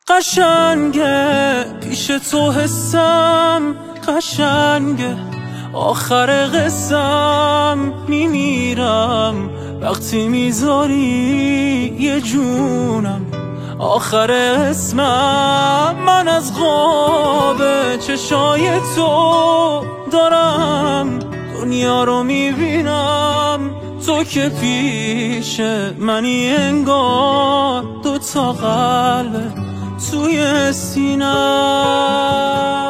قشنگه پیش تو حسم قشنگه، آخر قسم میمیرم وقتی میذاری یه جونم. آخر اسمم من از خواب چشای تو دارم دنیا رو میبینم، تو که پیش منی انگار دوتا قلب توی سینم.